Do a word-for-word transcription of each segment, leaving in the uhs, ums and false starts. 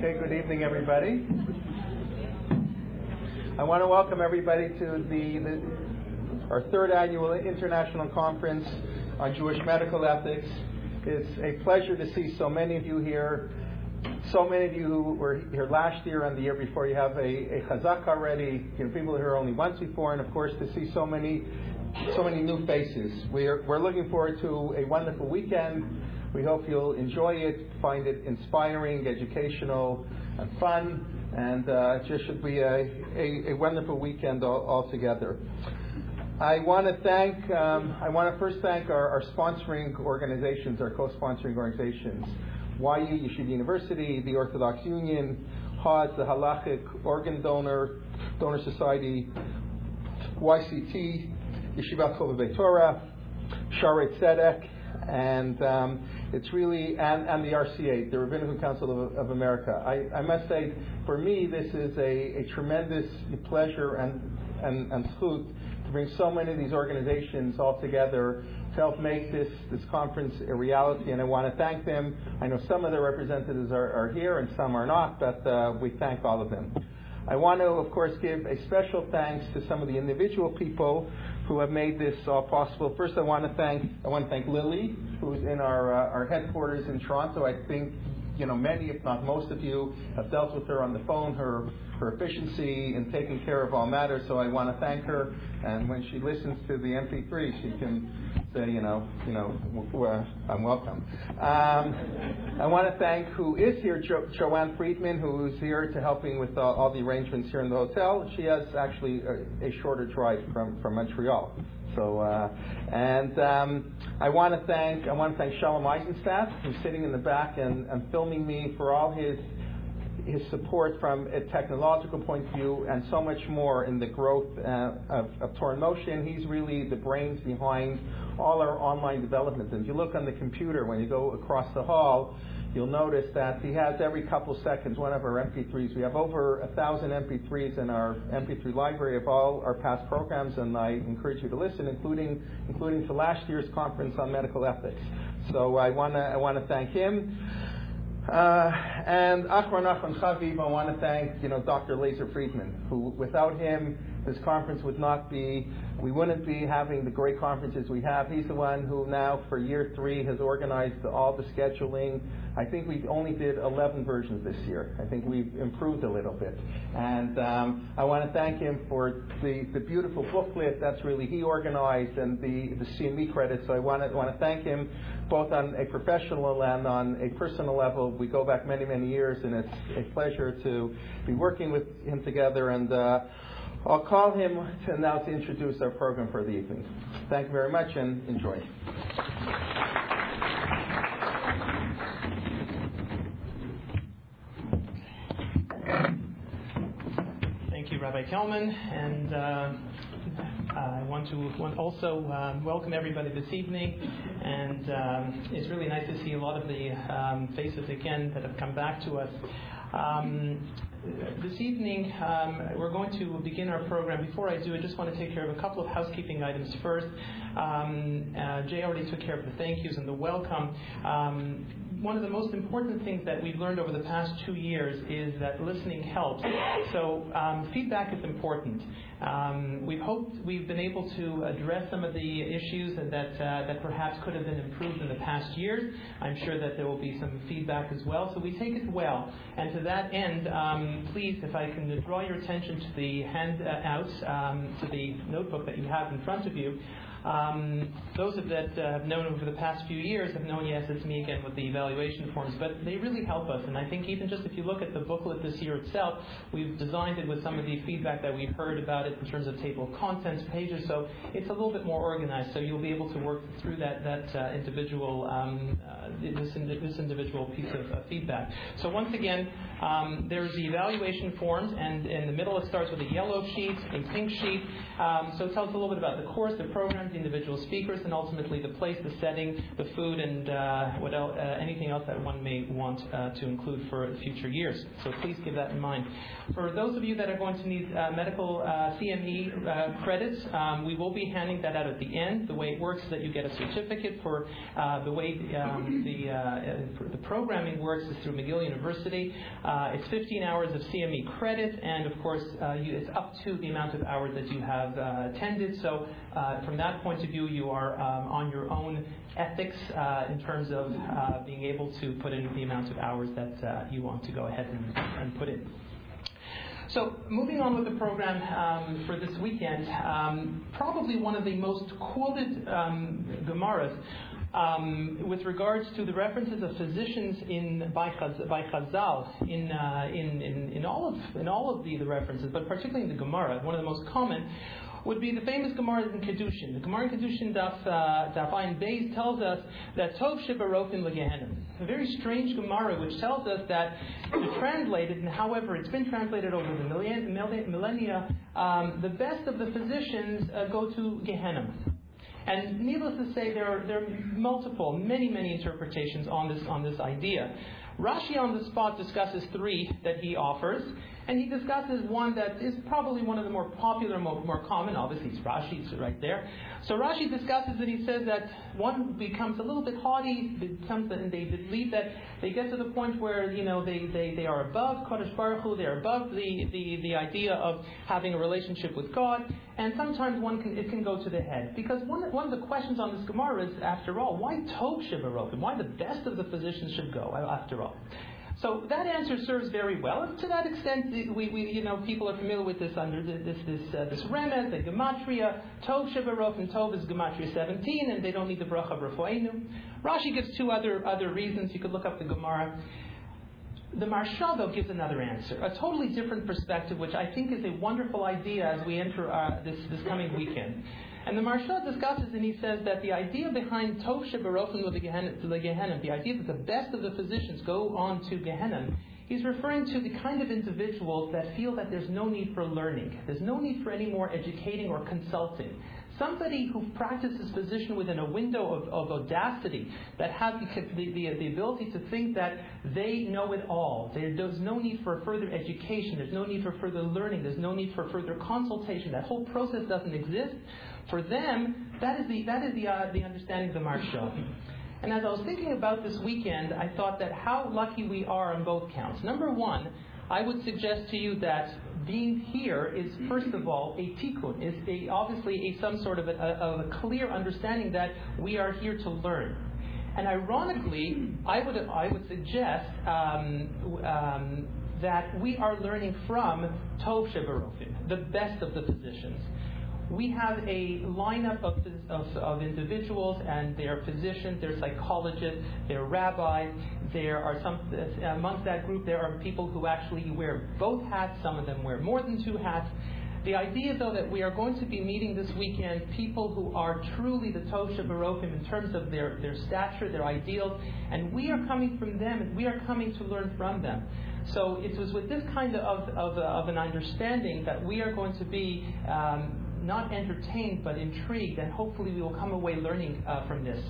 Okay, good evening, everybody. I want to welcome everybody to the, the our third annual International Conference on Jewish Medical Ethics. It's a pleasure to see so many of you here. So many of you who were here last year and the year before, you have a, a chazak already. You know, people here only once before, and of course to see so many, so many new faces. We're we're looking forward to a wonderful weekend. We hope you'll enjoy it, find it inspiring, educational, and fun, and uh, it just should be a, a, a wonderful weekend all, altogether. I want to thank, um, I want to first thank our, our sponsoring organizations, our co-sponsoring organizations, Y U, Yeshiva University, the Orthodox Union, H A Z, the Halachic Organ Donor, Donor Society, Y C T, Yeshivat Chovevei Torah, Shaarei Tzedek, and um, it's really, and, and the R C A, the Rabbinical Council of, of America. I, I must say, for me, this is a, a tremendous pleasure and, and, and zchut to bring so many of these organizations all together to help make this, this conference a reality, and I want to thank them. I know some of their representatives are, are here and some are not, but uh, we thank all of them. I want to, of course, give a special thanks to some of the individual people who have made this all possible. First, I want to thank I want to thank Lily, who's in our uh, our headquarters in Toronto. I think you know many, if not most of you, have dealt with her on the phone. Her her efficiency in taking care of all matters. So I want to thank her. And when she listens to the M P three, she can say, you know, you know, well, I'm welcome. Um, I want to thank who is here, jo- Joanne Friedman, who is here to helping with all, all the arrangements here in the hotel. She has actually a, a shorter drive from, from Montreal. So, uh, and um, I want to thank I want to thank Shalom Eisenstadt, who's sitting in the back and, and filming me, for all his his support from a technological point of view and so much more in the growth uh, of, of Torah in Motion. He's really the brains behind all our online development. And if you look on the computer, when you go across the hall, you'll notice that he has every couple seconds one of our M P threes. We have over a thousand M P threes in our M P three library of all our past programs, and I encourage you to listen, including including to last year's conference on medical ethics. So I want to I want to thank him. Uh, and Achron Achron Chaviv, I want to thank, you know, Doctor Laser Friedman, who, without him, this conference would not be, we wouldn't be having the great conferences we have. He's the one who now, for year three, has organized all the scheduling. I think we only did eleven versions this year. I think we've improved a little bit. And um, I want to thank him for the, the beautiful booklet that's really he organized, and the, the C M E credits. So I want to, want to thank him both on a professional and on a personal level. We go back many, many years, and it's a pleasure to be working with him together. And uh, I'll call him to now to introduce our program for the evening. Thank you very much, and enjoy. Thank you, Rabbi Kelman, and uh, I want to want also um, welcome everybody this evening. And um, it's really nice to see a lot of the um, faces again that have come back to us. Um, This evening, um, we're going to begin our program. Before I do, I just want to take care of a couple of housekeeping items first. Um, uh, Jay already took care of the thank yous and the welcome. Um, one of the most important things that we've learned over the past two years is that listening helps. So um, feedback is important. Um, we've hoped we've been able to address some of the issues that uh, that perhaps could have been improved in the past years. I'm sure that there will be some feedback as well. So we take it well. And to that end, um, please, if I can draw your attention to the handouts, um, to the notebook that you have in front of you. Um, those of that uh, have known over the past few years have known, yes, it's me again with the evaluation forms, but they really help us. And I think even just if you look at the booklet this year itself, we've designed it with some of the feedback that we've heard about it in terms of table of contents, pages, so it's a little bit more organized, so you'll be able to work through that, that uh, individual um, uh, this, indi- this individual piece of uh, feedback. So once again, um, there's the evaluation forms, and in the middle it starts with a yellow sheet, a pink sheet, um, so it tells us a little bit about the course, the program, the individual speakers, and ultimately the place, the setting, the food, and uh, what else, uh, anything else that one may want uh, to include for future years. So please keep that in mind. For those of you that are going to need uh, medical uh, C M E uh, credits, um, we will be handing that out at the end. The way it works is that you get a certificate for uh, the way um, the uh, the programming works is through McGill University. Uh, Uh, it's fifteen hours of C M E credit, and of course, uh, you, it's up to the amount of hours that you have uh, attended. So, uh, from that point of view, you are um, on your own ethics uh, in terms of uh, being able to put in the amount of hours that uh, you want to go ahead and, and put in. So, moving on with the program um, for this weekend, um, probably one of the most quoted um, Gemaras um, with regards to the references of physicians in by, Chaz, by Chazal in, uh, in in in all of in all of the, the references, but particularly in the Gemara, one of the most common would be the famous Gemara in Kedushin. The Gemara in Kedushin, Daf uh, Daf Ayin Beis, tells us that Tov Shebarofim Legehenim. A very strange Gemara which tells us that, to translate it, and however it's been translated over the millenn- millennia, um, the best of the physicians uh, go to Gehenna. And needless to say, there are, there are multiple, many, many interpretations on this on this idea. Rashi on the spot discusses three that he offers, and he discusses one that is probably one of the more popular, more, more common. Obviously, it's Rashi, it's right there. So Rashi discusses it. He says that one becomes a little bit haughty, becomes, and they believe that they get to the point where, you know, they, they, they are above Kodesh Baruch Hu, they are above the, the, the idea of having a relationship with God, and sometimes one can, it can go to the head. Because one, one of the questions on this Gemara is, after all, why Tov Shebarofim? Why the best of the physicians should go, after all? So that answer serves very well. And to that extent, we, we you know, people are familiar with this under this this uh, this remez, the gematria. Tov Shebarofim, Tov is gematria seventeen, and they don't need the bracha b'refueinu. Rashi gives two other other reasons. You could look up the Gemara. The Maharsha, though, gives another answer, a totally different perspective, which I think is a wonderful idea as we enter uh, this this coming weekend. And the Maharsha discusses, and he says that the idea behind Tov Shebarofim Legehenim, the idea that the best of the physicians go on to Gehenna, he's referring to the kind of individuals that feel that there's no need for learning. There's no need for any more educating or consulting. Somebody who practices physician within a window of, of audacity, that has the, the, the, the ability to think that they know it all. There, there's no need for further education. There's no need for further learning. There's no need for further consultation. That whole process doesn't exist. For them, that is the that is the uh, the understanding of the Maharsha. And as I was thinking about this weekend, I thought that how lucky we are on both counts. Number one, I would suggest to you that being here is, first of all, a tikkun, is a, obviously a, some sort of a, of a clear understanding that we are here to learn. And ironically, I would I would suggest um, um, that we are learning from Tov Shebarofim, the best of the physicians. We have a lineup of, of, of individuals, and they're physicians, they're psychologists, they're rabbis. There are some, amongst that group, there are people who actually wear both hats. Some of them wear more than two hats. The idea, though, that we are going to be meeting this weekend people who are truly the Tov Shebarofim in terms of their, their stature, their ideals, and we are coming from them, and we are coming to learn from them. So it was with this kind of, of, of an understanding that we are going to be um, not entertained, but intrigued, and hopefully we will come away learning uh, from this.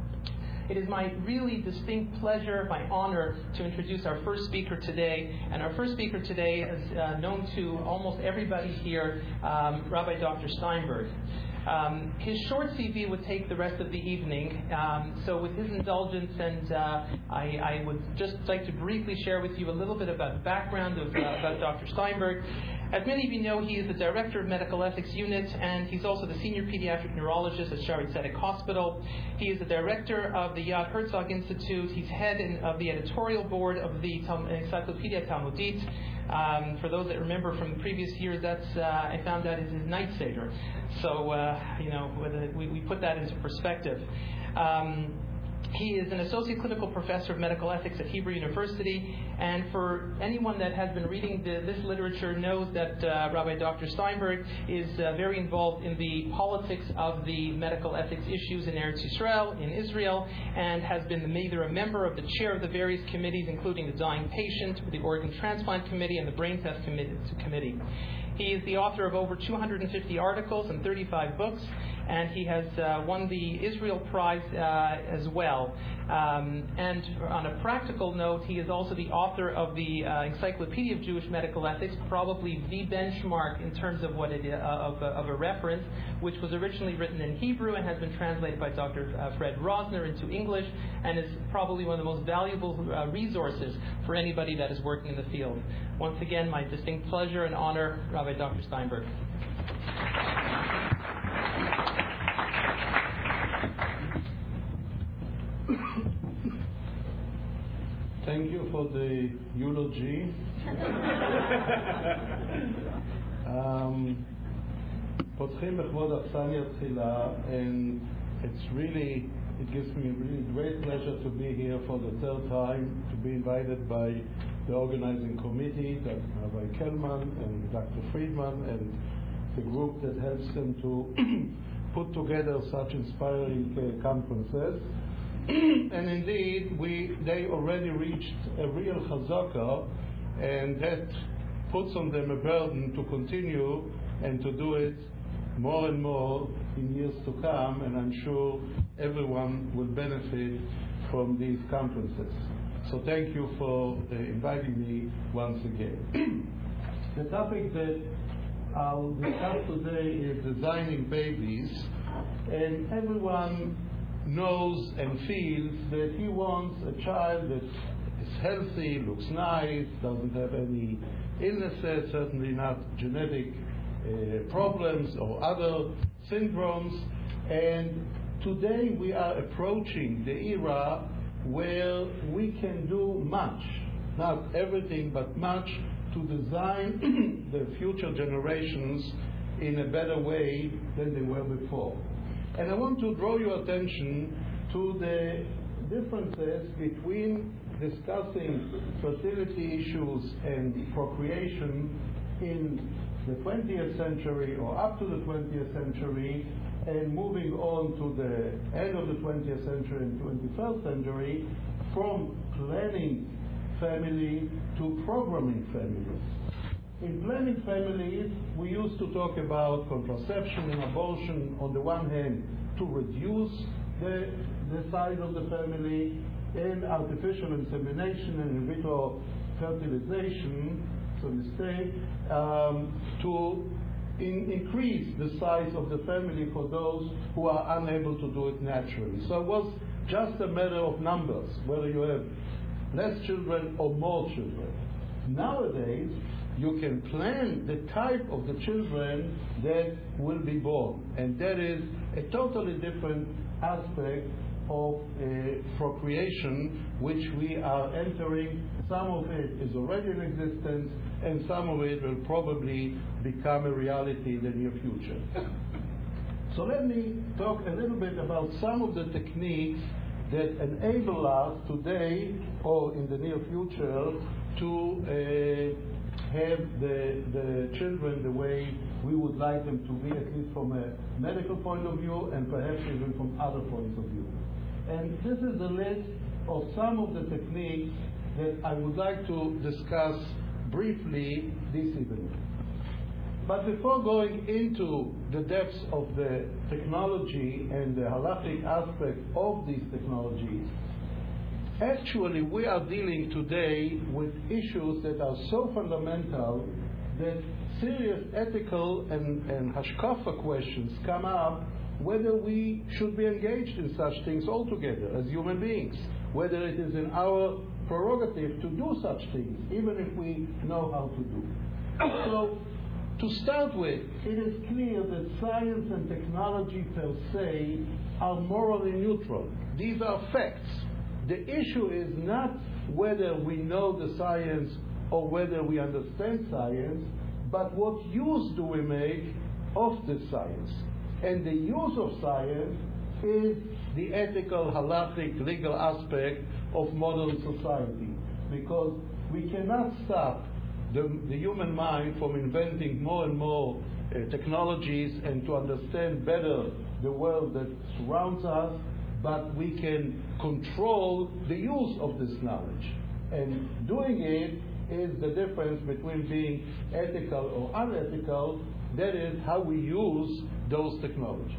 It is my really distinct pleasure, my honor, to introduce our first speaker today. And our first speaker today is uh, known to almost everybody here, um, Rabbi Doctor Steinberg. Um, his short C V would take the rest of the evening, um, so with his indulgence, and uh, I, I would just like to briefly share with you a little bit about the background of uh, about Doctor Steinberg. As many of you know, he is the Director of Medical Ethics Unit, and he's also the Senior Pediatric Neurologist at Shaare Zedek Hospital. He is the Director of the Yad Herzog Institute. He's head in, of the editorial board of the Tal- Encyclopedia Talmudit. Um, for those that remember from the previous years, that's uh, I found that is his night seder. So, uh, you know, we, we put that into perspective. Um, He is an associate clinical professor of medical ethics at Hebrew University, and for anyone that has been reading the, this literature knows that uh, Rabbi Doctor Steinberg is uh, very involved in the politics of the medical ethics issues in Eretz Yisrael, in Israel, and has been either a member of the chair of the various committees, including the Dying Patient, the Organ Transplant Committee, and the Brain Test Committee. He is the author of over two hundred fifty articles and thirty-five books, and he has uh, won the Israel Prize uh, as well. Um, and on a practical note, he is also the author of the uh, Encyclopedia of Jewish Medical Ethics, probably the benchmark in terms of what it uh, of, of a reference, which was originally written in Hebrew and has been translated by Doctor Uh, Fred Rosner into English, and is probably one of the most valuable uh, resources for anybody that is working in the field. Once again, my distinct pleasure and honor, Rabbi Doctor Steinberg. Thank you for the eulogy. um, פותחים בכבוד אכסניה תחילה, and it's really, it gives me really great pleasure to be here for the third time, to be invited by the organizing committee, Doctor Rabbi Kelman and Doctor Friedman, and the group that helps them to put together such inspiring uh, conferences. And indeed, we they already reached a real chazaka, and that puts on them a burden to continue and to do it more and more in years to come, and I'm sure everyone will benefit from these conferences. So thank you for uh, inviting me once again. The topic that I'll discuss today is designing babies, and everyone knows and feels that he wants a child that is healthy, looks nice, doesn't have any illnesses, certainly not genetic uh, problems or other syndromes. And today we are approaching the era where we can do much, not everything, but much, to design the future generations in a better way than they were before. And I want to draw your attention to the differences between discussing fertility issues and procreation in the twentieth century or up to the twentieth century, and moving on to the end of the twentieth century and twenty-first century, from planning family to programming families. In planning families, we used to talk about contraception and abortion on the one hand to reduce the, the size of the family, and artificial insemination and in vitro fertilization, so to say, um, to in, increase the size of the family for those who are unable to do it naturally. So it was just a matter of numbers, whether you have less children or more children. Nowadays, you can plan the type of the children that will be born, and that is a totally different aspect of uh, procreation, which we are entering. Some of it is already in existence, and some of it will probably become a reality in the near future. So let me talk a little bit about some of the techniques that enable us today or in the near future to uh, have the, the children the way we would like them to be, at least from a medical point of view and perhaps even from other points of view. And this is a list of some of the techniques that I would like to discuss briefly this evening. But before going into the depths of the technology and the halakhic aspect of these technologies, actually we are dealing today with issues that are so fundamental that serious ethical and, and hashkafa questions come up, whether we should be engaged in such things altogether as human beings, whether it is in our prerogative to do such things, even if we know how to do. So, to start with, it is clear that science and technology per se are morally neutral. These are facts. The issue is not whether we know the science or whether we understand science, but what use do we make of the science? And the use of science is the ethical, halakhic, legal aspect of modern society, because we cannot stop the, the human mind from inventing more and more uh, technologies and to understand better the world that surrounds us, but we can control the use of this knowledge. And doing it is the difference between being ethical or unethical. That is how we use those technologies.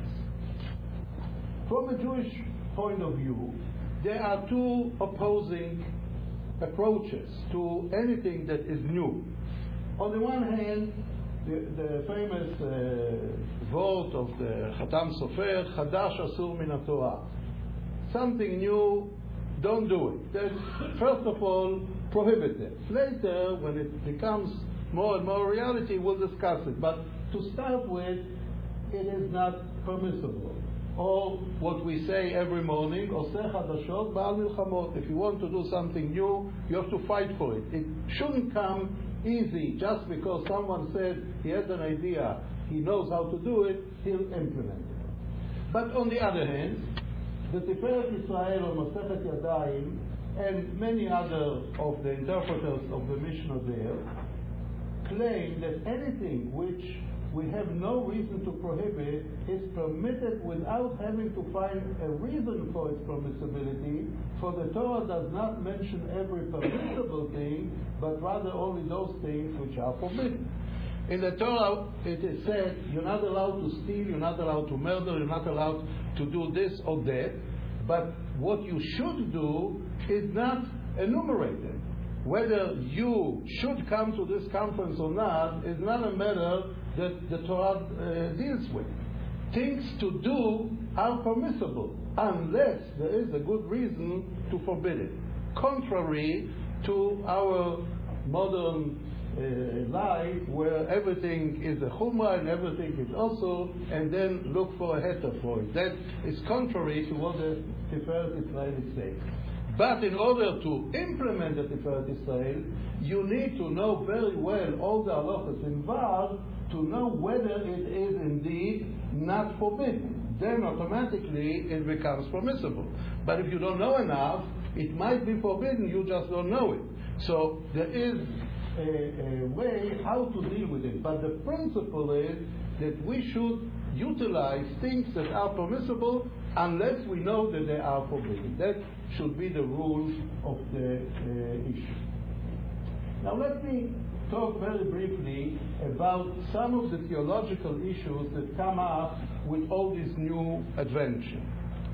From a Jewish point of view, there are two opposing approaches to anything that is new. On the one hand, the, the famous uh, vote of the Khatam Sofer, Chadash Asur Min HaTorah. Something new, don't do it. That's, first of all, prohibited. Later, when it becomes more and more reality, we'll discuss it. But to start with, it is not permissible. Or what we say every morning, Oseh Hadashot Ba'al Milchamot. If you want to do something new, you have to fight for it. It shouldn't come easy just because someone said he has an idea, he knows how to do it, he'll implement it. But on the other hand, the Tiferet Israel or Masechet Yadayim and many other of the interpreters of the Mishnah there claim that anything which we have no reason to prohibit is permitted without having to find a reason for its permissibility, for the Torah does not mention every permissible thing, but rather only those things which are forbidden. In the Torah, it is said, you're not allowed to steal, you're not allowed to murder, you're not allowed to do this or that, but what you should do is not enumerated. Whether you should come to this conference or not is not a matter that the Torah uh, deals with. Things to do are permissible unless there is a good reason to forbid it. Contrary to our modern uh, life where everything is a chumrah and everything is also, and then look for a heter for it. That is contrary to what the Tiferet Israel is saying. But in order to implement the Tiferet Israel, you need to know very well all the halachas involved to know whether it is indeed not forbidden. Then automatically it becomes permissible. But if you don't know enough, it might be forbidden, you just don't know it. So there is a, a way how to deal with it. But the principle is that we should utilize things that are permissible unless we know that they are forbidden. That should be the rule of the uh, issue. Now let me talk very briefly about some of the theological issues that come up with all this new adventure.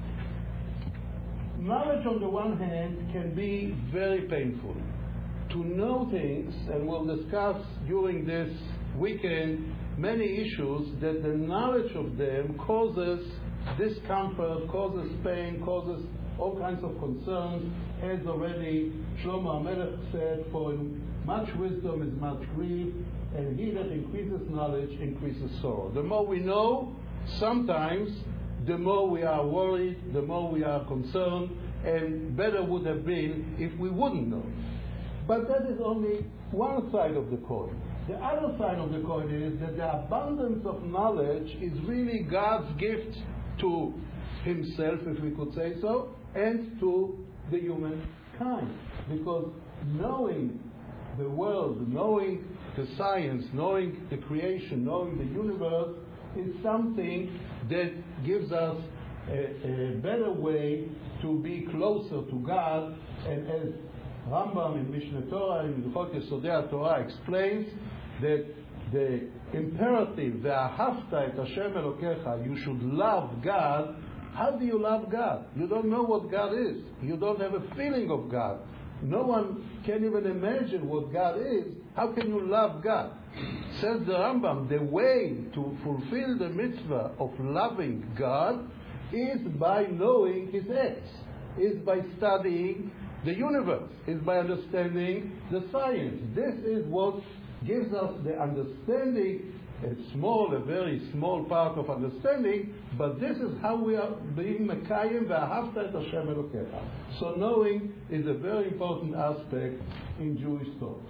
Knowledge on the one hand can be very painful. To know things, and we'll discuss during this weekend many issues that the knowledge of them causes discomfort, causes pain, causes all kinds of concerns. As already Shlomo HaMelech said, for much wisdom is much grief, and he that increases knowledge increases sorrow. The more we know, sometimes the more we are worried, the more we are concerned, and better would have been if we wouldn't know. But that is only one side of the coin. The other side of the coin is that the abundance of knowledge is really God's gift to himself, if we could say so, and to the humankind. Because knowing the world, knowing the science, knowing the creation, knowing the universe is something that gives us a, a better way to be closer to God. And as Rambam in Mishnah Torah, in Hilchot Yesodei Torah, explains that the imperative, ve'ahavta et Hashem Elokecha, you should love God. How do you love God? You don't know what God is. You don't have a feeling of God. No one can even imagine what God is. How can you love God? Says the Rambam, the way to fulfill the mitzvah of loving God is by knowing His acts, is by studying the universe, is by understanding the science. This is what gives us the understanding, a small, a very small part of understanding, but this is how we are being mekayim ve'ahavta et Hashem Elokecha. So knowing is a very important aspect in Jewish thought.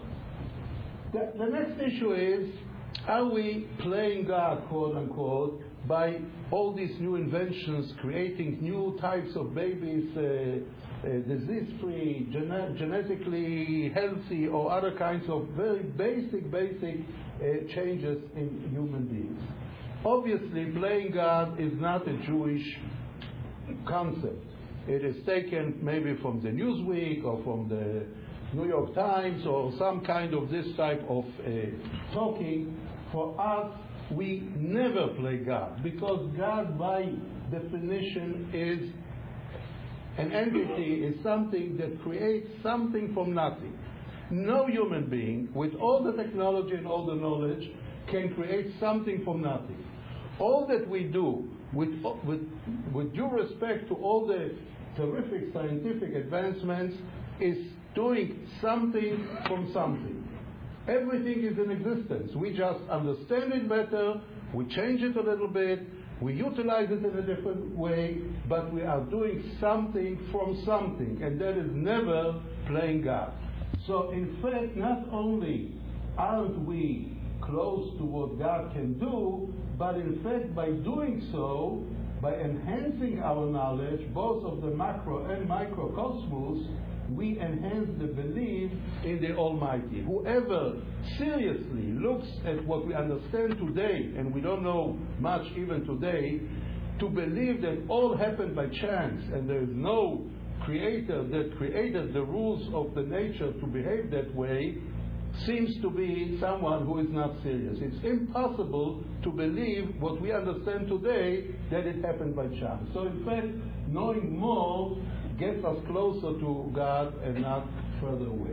The, the next issue is, are we playing God, quote unquote, by all these new inventions, creating new types of babies, uh, uh, disease-free, gene- genetically healthy, or other kinds of very basic, basic uh, changes in human beings? Obviously, playing God is not a Jewish concept. It is taken maybe from the Newsweek or from the New York Times or some kind of this type of uh, talking. For us, we never play God, because God by definition is an entity, is something that creates something from nothing. No human being, with all the technology and all the knowledge, can create something from nothing. All that we do, with, with, with due respect to all the terrific scientific advancements, is doing something from something. Everything is in existence. We just understand it better, we change it a little bit, we utilize it in a different way, but we are doing something from something, and that is never playing God. So in fact, not only aren't we close to what God can do, but in fact by doing so, by enhancing our knowledge, both of the macro and microcosmos, we enhance the belief in the Almighty. Whoever seriously looks at what we understand today, and we don't know much even today, to believe that all happened by chance and there is no creator that created the rules of the nature to behave that way, seems to be someone who is not serious. It's impossible to believe what we understand today, that it happened by chance. So in fact, knowing more gets us closer to God and not further away.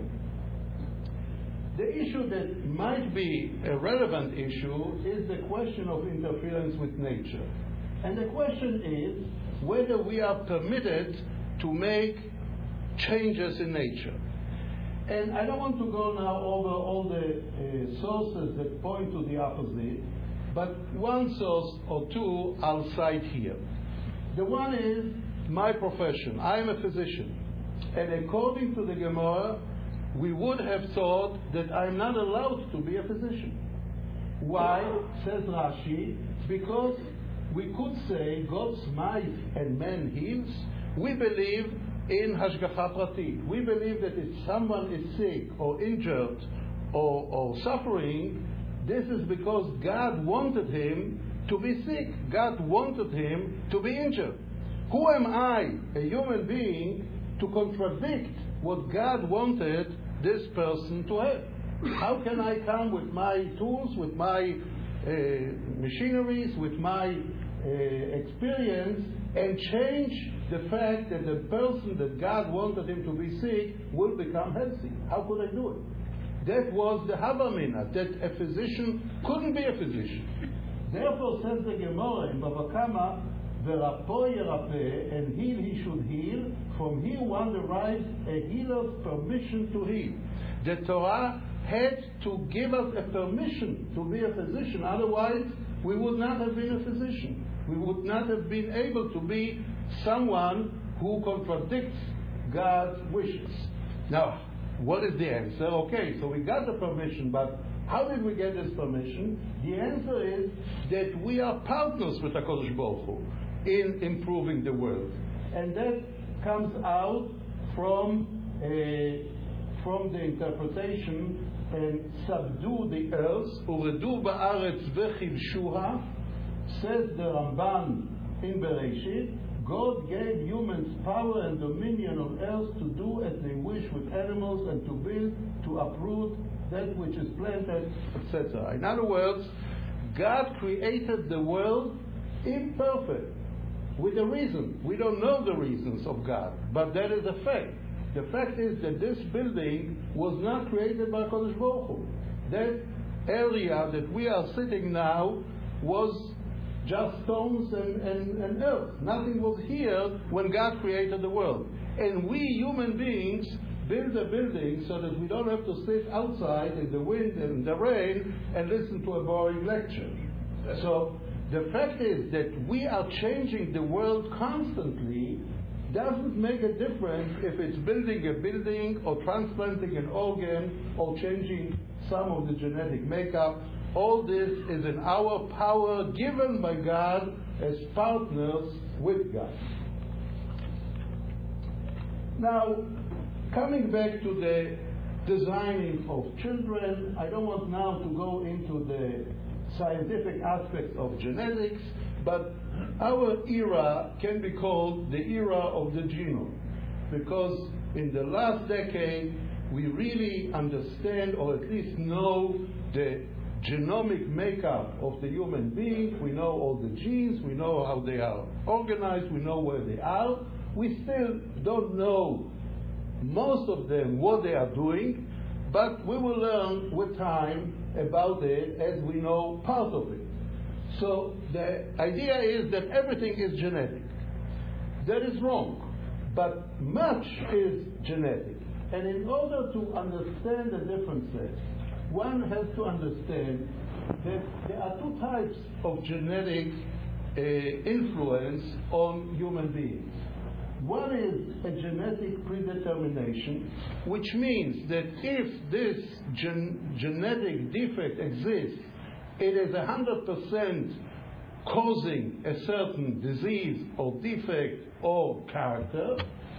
The issue that might be a relevant issue is the question of interference with nature. And the question is whether we are permitted to make changes in nature. And I don't want to go now over all the uh, sources that point to the opposite, but one source or two I'll cite here. The one is my profession. I am a physician. And according to the Gemara, we would have thought that I'm not allowed to be a physician. Why? Says Rashi, because we could say God smites and man heals. We believe in Hashgacha Pratit. We believe that if someone is sick or injured or, or suffering, this is because God wanted him to be sick. God wanted him to be injured. Who am I, a human being, to contradict what God wanted this person to have? How can I come with my tools, with my uh, machineries, with my uh, experience, and change the fact that the person that God wanted him to be sick will become healthy? How could I do it? That was the Havamina, that a physician couldn't be a physician. Therefore, says the Gemara in Bava Kama, V'rapo yerapeh, and heal he should heal. From here one derives a healer's permission to heal. The Torah had to give us a permission to be a physician, otherwise we would not have been a physician. We would not have been able to be someone who contradicts God's wishes. Now, what is the answer? Okay, so we got the permission, but how did we get this permission? The answer is that we are partners with HaKadosh Baruch Hu in improving the world. And that comes out from, uh, from the interpretation, and subdue the earth, uredu ba'aretz v'chilshuha, says the Ramban in Bereshit, God gave humans power and dominion on earth to do as they wish with animals and to build, to uproot that which is planted, et cetera. In other words, God created the world imperfect, with a reason. We don't know the reasons of God, but that is a fact. The fact is that this building was not created by Kodesh Baruch Hu. That area that we are sitting now was just stones and, and, and earth. Nothing was here when God created the world. And we human beings build a building so that we don't have to sit outside in the wind and the rain and listen to a boring lecture. So the fact is that we are changing the world constantly. Doesn't make a difference if it's building a building or transplanting an organ or changing some of the genetic makeup. All this is in our power given by God as partners with God. Now, coming back to the designing of children, I don't want now to go into the scientific aspects of genetics, but our era can be called the era of the genome, because in the last decade we really understand, or at least know, the genomic makeup of the human being. We know all the genes, we know how they are organized, we know where they are. We still don't know, most of them, what they are doing, but we will learn with time about it as we know part of it. So the idea is that everything is genetic. That is wrong, but much is genetic. And in order to understand the differences, one has to understand that there are two types of genetic uh, influence on human beings. One is a genetic predetermination, which means that if this gen- genetic defect exists, it is one hundred percent causing a certain disease or defect or character.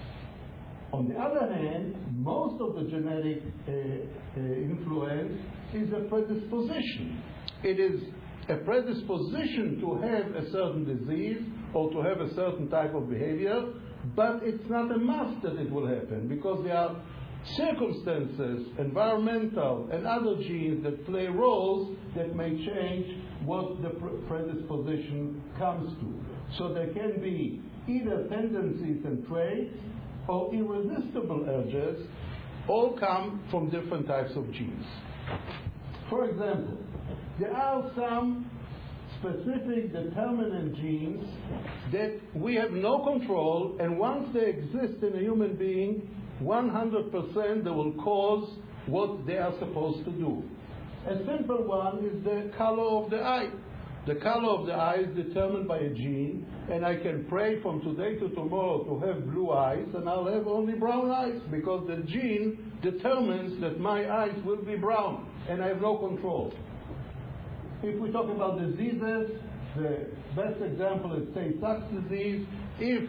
On the other hand, most of the genetic uh, uh, influence is a predisposition. It is a predisposition to have a certain disease or to have a certain type of behavior, but it's not a must that it will happen, because there are circumstances, environmental and other genes that play roles that may change what the predisposition comes to. So there can be either tendencies and traits or irresistible urges, all come from different types of genes. For example, there are some specific determinant genes that we have no control, and once they exist in a human being, one hundred percent they will cause what they are supposed to do. A simple one is the color of the eye. The color of the eye is determined by a gene, and I can pray from today to tomorrow to have blue eyes, and I'll have only brown eyes, because the gene determines that my eyes will be brown, and I have no control. If we talk about diseases, the best example is Tay-Sachs disease. If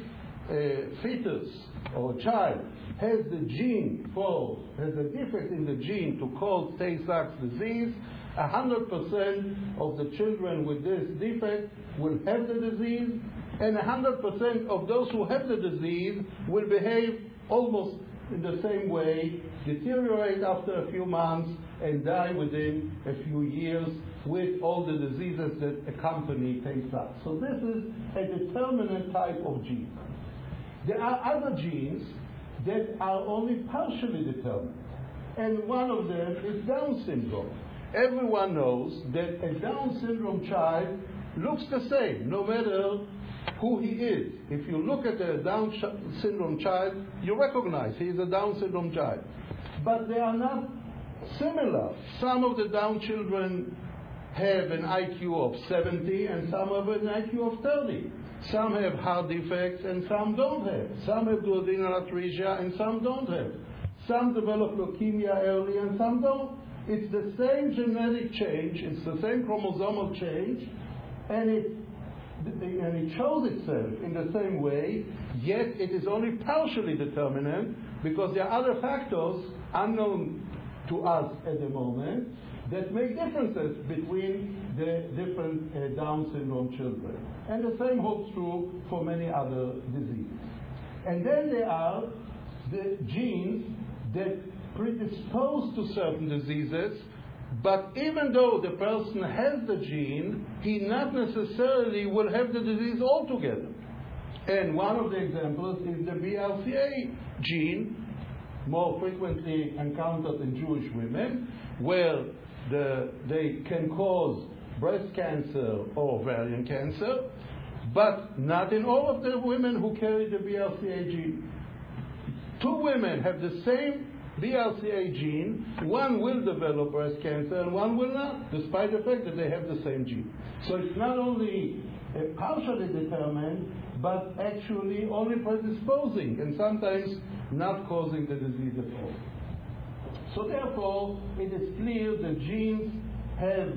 a fetus or a child has the gene for, has a defect in the gene to cause Tay-Sachs disease, one hundred percent of the children with this defect will have the disease, and one hundred percent of those who have the disease will behave almost in the same way, deteriorate after a few months, and die within a few years with all the diseases that accompany Tay-Sachs. So this is a determinant type of gene. There are other genes that are only partially determined, and one of them is Down syndrome. Everyone knows that a Down syndrome child looks the same, no matter who he is. If you look at a Down sh- syndrome child, you recognize he is a Down syndrome child. But they are not similar. Some of the Down children have an I Q of seventy, and some have an I Q of thirty. Some have heart defects, and some don't have. Some have duodenal atresia, and some don't have. Some develop leukemia early, and some don't. It's the same genetic change, it's the same chromosomal change, and it, and it shows itself in the same way, yet it is only partially determinant, because there are other factors unknown to us at the moment that make differences between the different uh, Down syndrome children. And the same holds true for many other diseases. And then there are the genes that predispose to certain diseases, but even though the person has the gene, he not necessarily will have the disease altogether. And one of the examples is the B R C A gene, more frequently encountered in Jewish women, where the, they can cause breast cancer or ovarian cancer, but not in all of the women who carry the B R C A gene. Two women have the same B R C A gene, one will develop breast cancer and one will not, despite the fact that they have the same gene. So it's not only uh, partially determined, but actually only predisposing, and sometimes not causing the disease at all. So therefore, it is clear that genes have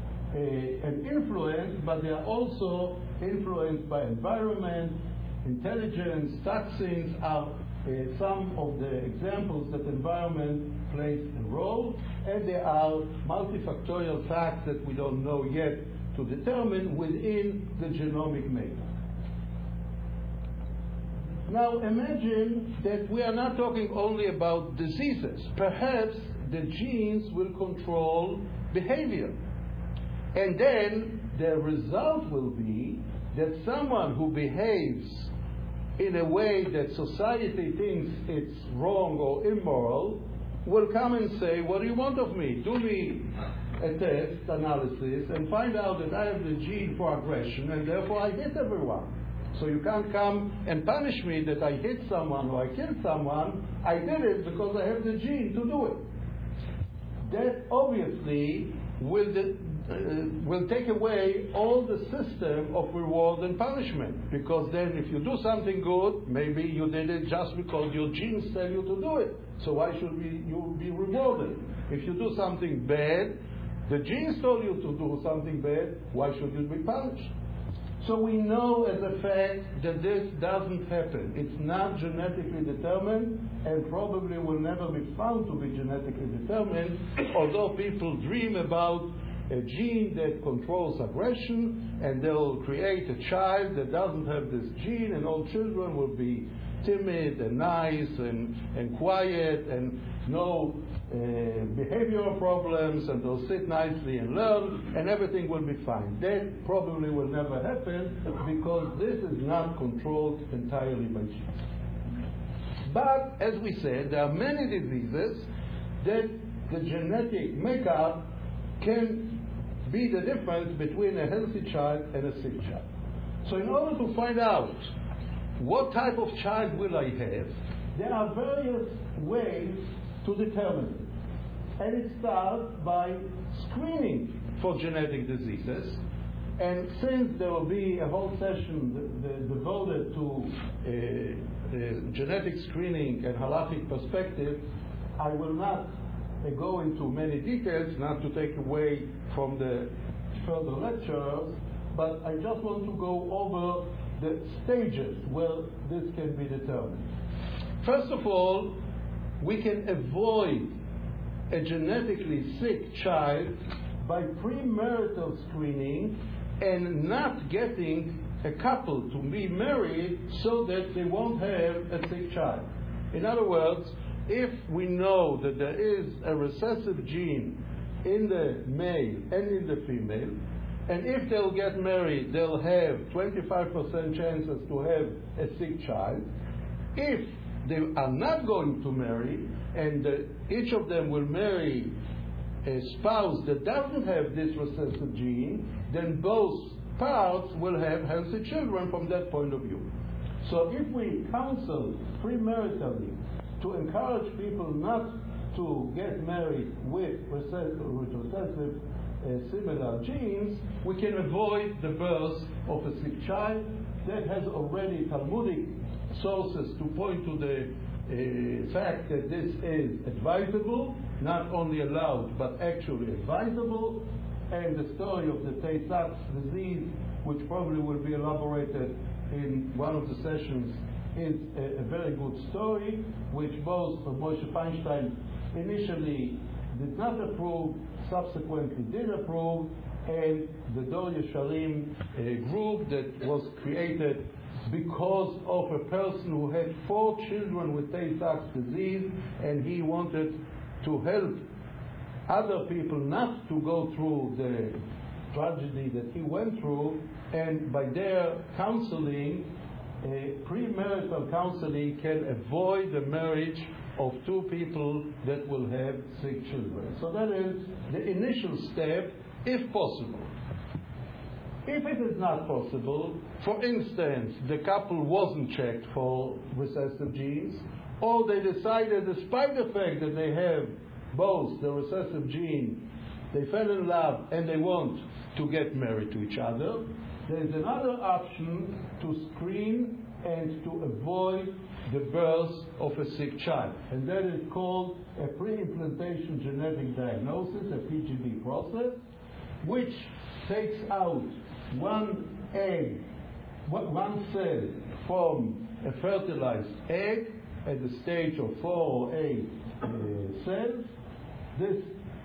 a, an influence, but they are also influenced by environment, intelligence, toxins are uh, some of the examples that environment plays a role, and there are multifactorial facts that we don't know yet to determine within the genomic makeup. Now imagine that we are not talking only about diseases. Perhaps the genes will control behavior. And then the result will be that someone who behaves in a way that society thinks it's wrong or immoral will come and say, what do you want of me? Do me a test analysis and find out that I have the gene for aggression and therefore I hit everyone. So you can't come and punish me that I hit someone or I killed someone. I did it because I have the gene to do it. That obviously will, de- uh, will take away all the system of reward and punishment. Because then if you do something good, maybe you did it just because your genes tell you to do it. So why should we, you be rewarded? If you do something bad, the genes told you to do something bad, why should you be punished? So we know as a fact that this doesn't happen. It's not genetically determined and probably will never be found to be genetically determined, although people dream about a gene that controls aggression and they'll create a child that doesn't have this gene and all children will be timid and nice and, and quiet and no uh, behavioral problems and they'll sit nicely and learn and everything will be fine. That probably will never happen because this is not controlled entirely by genes. But as we said, there are many diseases that the genetic makeup can be the difference between a healthy child and a sick child. So in order to find out what type of child will I have, there are various ways to determine it. And it starts by screening for genetic diseases. And since there will be a whole session d- d- devoted to uh, uh, genetic screening and halachic perspective, I will not uh, go into many details, not to take away from the further lecturers, but I just want to go over the stages where this can be determined. First of all, we can avoid a genetically sick child by premarital screening and not getting a couple to be married so that they won't have a sick child. In other words, if we know that there is a recessive gene in the male and in the female, and if they'll get married, they'll have twenty-five percent chances to have a sick child. If they are not going to marry, and uh, each of them will marry a spouse that doesn't have this recessive gene, then both parts will have healthy children from that point of view. So if we counsel premaritally to encourage people not to get married with recessive, with recessive uh, similar genes, we can avoid the birth of a sick child. That has already Talmudic sources to point to the uh, fact that this is advisable, not only allowed, but actually advisable. And the story of the Tay-Sachs disease, which probably will be elaborated in one of the sessions, is a, a very good story, which both Moshe Feinstein initially did not approve, subsequently did approve, and the Dor Yesharim uh, group that was created because of a person who had four children with Tay-Sachs disease, and he wanted to help other people not to go through the tragedy that he went through, and by their counseling, uh, premarital counseling can avoid the marriage of two people that will have sick children. So that is the initial step, if possible. If it is not possible, for instance, the couple wasn't checked for recessive genes, or they decided, despite the fact that they have both the recessive gene, they fell in love and they want to get married to each other, there is another option to screen and to avoid the birth of a sick child. And that is called a pre-implantation genetic diagnosis, a P G D process, which takes out one egg, one cell from a fertilized egg at the stage of four or eight uh, cells. This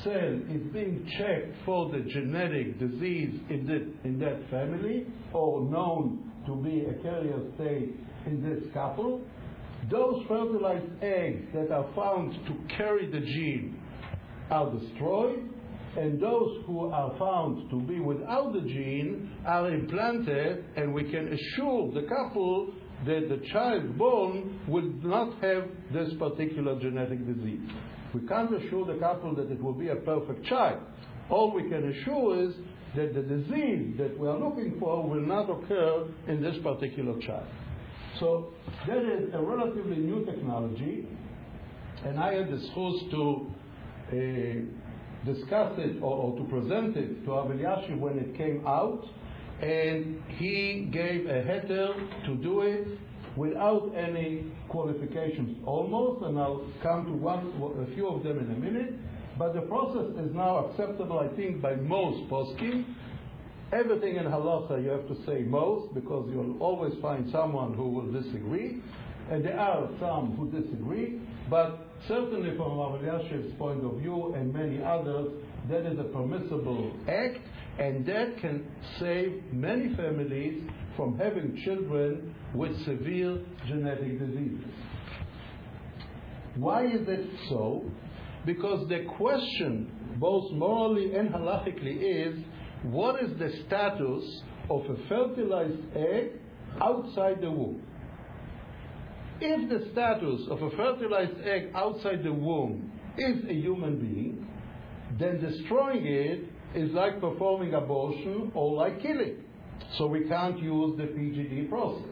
cell is being checked for the genetic disease in, the, in that family, or known to be a carrier state in this couple, those fertilized eggs that are found to carry the gene are destroyed, and those who are found to be without the gene are implanted, and we can assure the couple that the child born will not have this particular genetic disease. We can't assure the couple that it will be a perfect child. All we can assure is that the disease that we are looking for will not occur in this particular child. So that is a relatively new technology, and I had the chance to uh, discuss it or, or to present it to Rav Elyashiv when it came out, and he gave a heter to do it without any qualifications almost, and I'll come to one, a few of them in a minute. But the process is now acceptable, I think, by most poskim. Everything in halacha you have to say most, because you'll always find someone who will disagree, and there are some who disagree, but certainly from Rav Elyashiv's point of view and many others, that is a permissible act, and that can save many families from having children with severe genetic diseases. Why is it so? Because the question, both morally and halachically, is what is the status of a fertilized egg outside the womb? If the status of a fertilized egg outside the womb is a human being, then destroying it is like performing abortion or like killing. So we can't use the P G D process.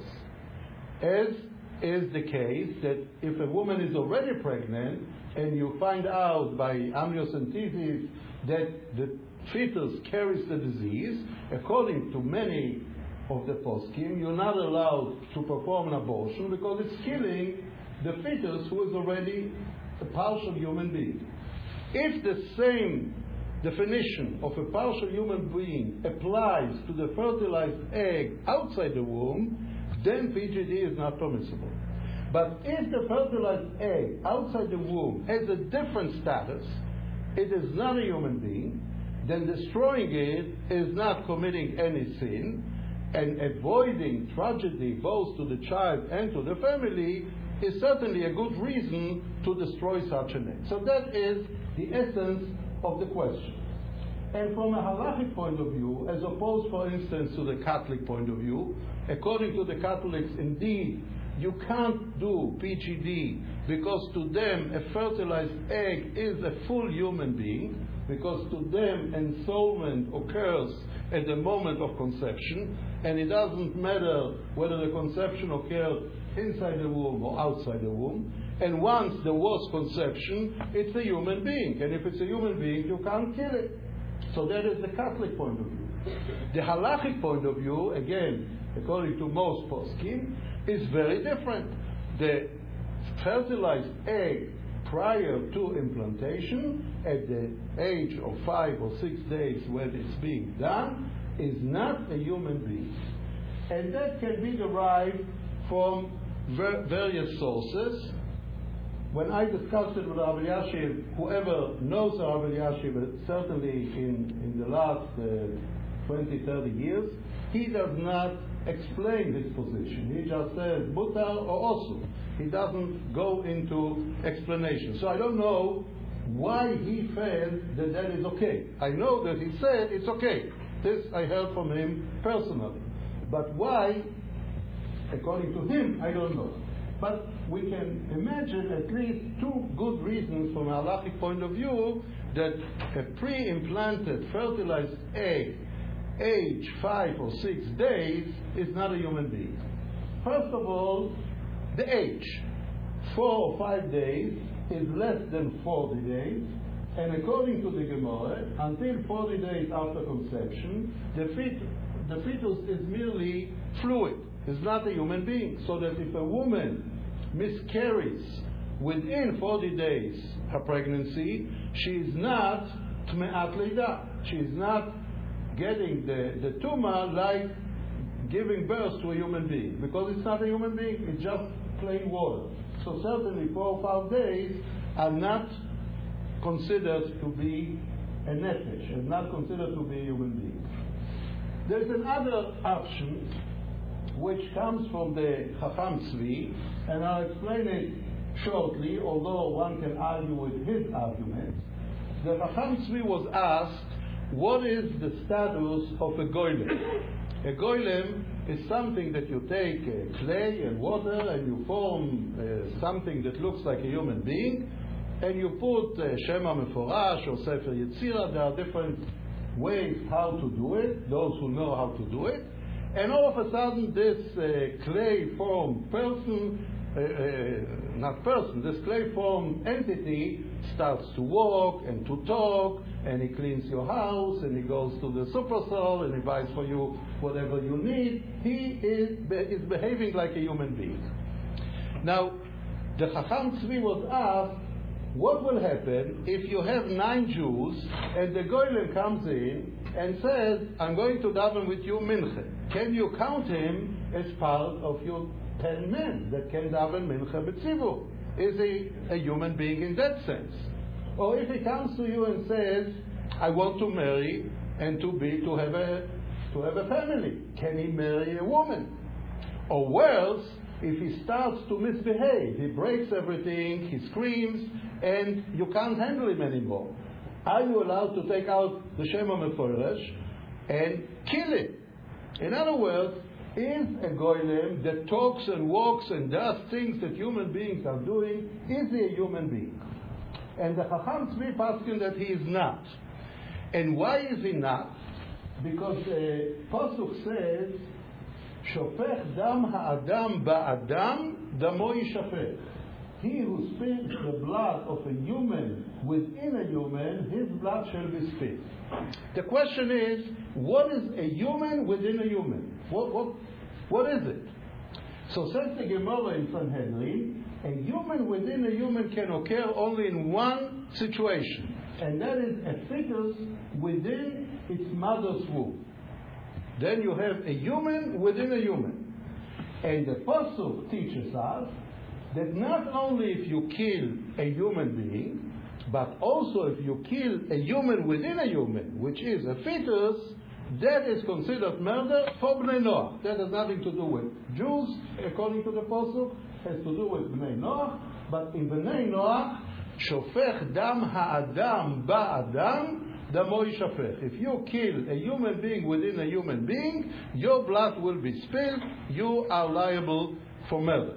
As is the case that if a woman is already pregnant and you find out by amniocentesis that the fetus carries the disease, according to many of the poskim, you're not allowed to perform an abortion because it's killing the fetus who is already a partial human being. If the same definition of a partial human being applies to the fertilized egg outside the womb, then P G D is not permissible. But if the fertilized egg outside the womb has a different status, it is not a human being, then destroying it is not committing any sin, and avoiding tragedy both to the child and to the family is certainly a good reason to destroy such an egg. So that is the essence of the question. And from a halachic point of view, as opposed, for instance, to the Catholic point of view, according to the Catholics, indeed, you can't do P G D because to them a fertilized egg is a full human being, because to them ensoulment occurs at the moment of conception, and it doesn't matter whether the conception occurred inside the womb or outside the womb. And once there was conception, it's a human being, and if it's a human being, you can't kill it. So that is the Catholic point of view. The halachic point of view, again, according to most poskim, is very different. The fertilized egg prior to implantation, at the age of five or six days when it's being done, is not a human being. And that can be derived from ver- various sources. When I discussed it with Rav Elyashiv, whoever knows Rav Elyashiv, certainly in, in the last uh, twenty, thirty years, he does not explain his position. He just says mutar or osur. He doesn't go into explanation. So I don't know why he felt that that is okay. I know that he said it's okay. This I heard from him personally. But why, according to him, I don't know. But we can imagine at least two good reasons from a halachic point of view that a pre-implanted fertilized egg, age five or six days, is not a human being. First of all, the age. Four or five days is less than forty days, and according to the Gemara, until forty days after conception, the, fet- the fetus is merely fluid. It's not a human being. So that if a woman miscarries within forty days her pregnancy, she is not tme'at leida. She is not getting the, the tumor like giving birth to a human being, because it's not a human being, it's just plain water. So certainly four or five days are not considered to be a nefesh and not considered to be a human being. There is another option which comes from the Chacham Tzvi, and I'll explain it shortly, although one can argue with his argument. The Chacham Tzvi was asked, what is the status of a golem? A golem is something that you take uh, clay and water and you form uh, something that looks like a human being, and you put uh, Shema Meforash or Sefer Yetzirah. There are different ways how to do it, those who know how to do it, and all of a sudden this uh, clay formed person, uh, uh, not person, this clay formed entity starts to walk and to talk, and he cleans your house, and he goes to the superstore, and he buys for you whatever you need. He is, is behaving like a human being. Now, the Chacham Tzvi was asked, what will happen if you have nine Jews, and the Golem comes in and says, I'm going to daven with you mincha. Can you count him as part of your ten men that can daven mincha b'tzivur? Is he a human being in that sense? Or if he comes to you and says, I want to marry and to be to have a to have a family, can he marry a woman? Or worse, if he starts to misbehave, he breaks everything, he screams, and you can't handle him anymore, are you allowed to take out the Shema Meforesh and kill him? In other words, is a golem that talks and walks and does things that human beings are doing, is he a human being? And the Chacham Tzvi Paskin that he is not. And why is he not? Because the uh, Pasuk says, Shofech dam ha'adam ba'adam, damo yishafech. He who spills the blood of a human within a human, his blood shall be spilled. The question is, what is a human within a human? What, what, what is it? So says the Gemara in Sanhedrin, a human within a human can occur only in one situation, and that is a fetus within its mother's womb. Then you have a human within a human. And the Pasuk teaches us that not only if you kill a human being, but also if you kill a human within a human, which is a fetus, that is considered murder for Bnei Noach. That has nothing to do with Jews, according to the Pasuk, has to do with Bnei Noach, but in Bnei Noach, Shofech dam ha'adam ba'adam, damo yishafech. If you kill a human being within a human being, your blood will be spilled, you are liable for murder.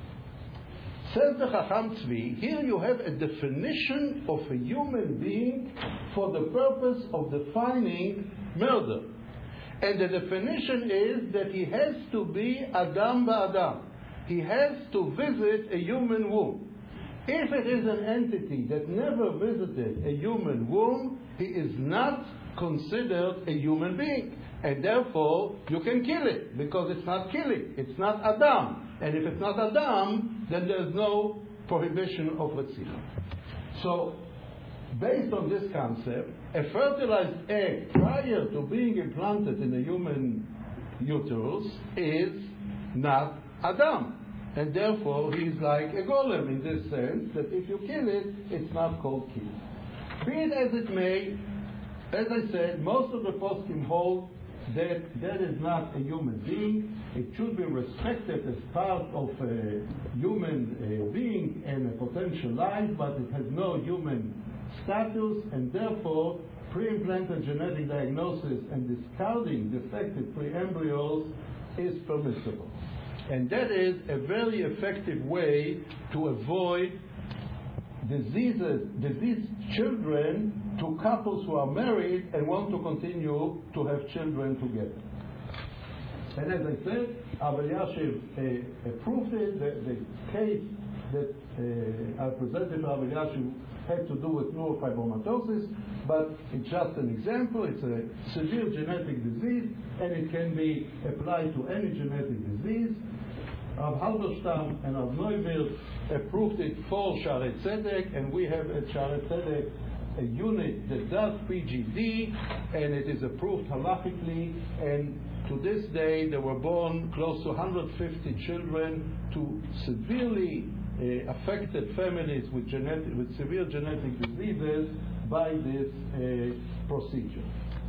Says the Chacham Tzvi, here you have a definition of a human being for the purpose of defining murder. And the definition is that he has to be Adam ba'Adam. He has to visit a human womb. If it is an entity that never visited a human womb, he is not considered a human being. And therefore, you can kill it, because it's not killing. It's not Adam. And if it's not Adam, then there's no prohibition of Retzila. So, based on this concept, a fertilized egg prior to being implanted in a human uterus is not Adam. And therefore, he's like a golem in this sense, that if you kill it, it's not called kill. Be it as it may, as I said, most of the poskim hold that that is not a human being. It should be respected as part of a human uh, being and a potential life, but it has no human status, and therefore pre-implanted genetic diagnosis and discarding defective pre-embryos is permissible. And that is a very effective way to avoid diseases, diseased children to couples who are married and want to continue to have children together. And as I said, Rav Elyashiv uh, approved it. The, the case that uh, I presented to Rav Elyashiv had to do with neurofibromatosis, but it's just an example. It's a severe genetic disease, and it can be applied to any genetic disease. Rav Halberstam and Rav Neubert approved it for Shaarei Tzedek, and we have at Shaarei Tzedek a unit that does P G D, and it is approved halakhically, and to this day there were born close to one hundred fifty children to severely uh, affected families with, genetic, with severe genetic diseases by this uh, procedure.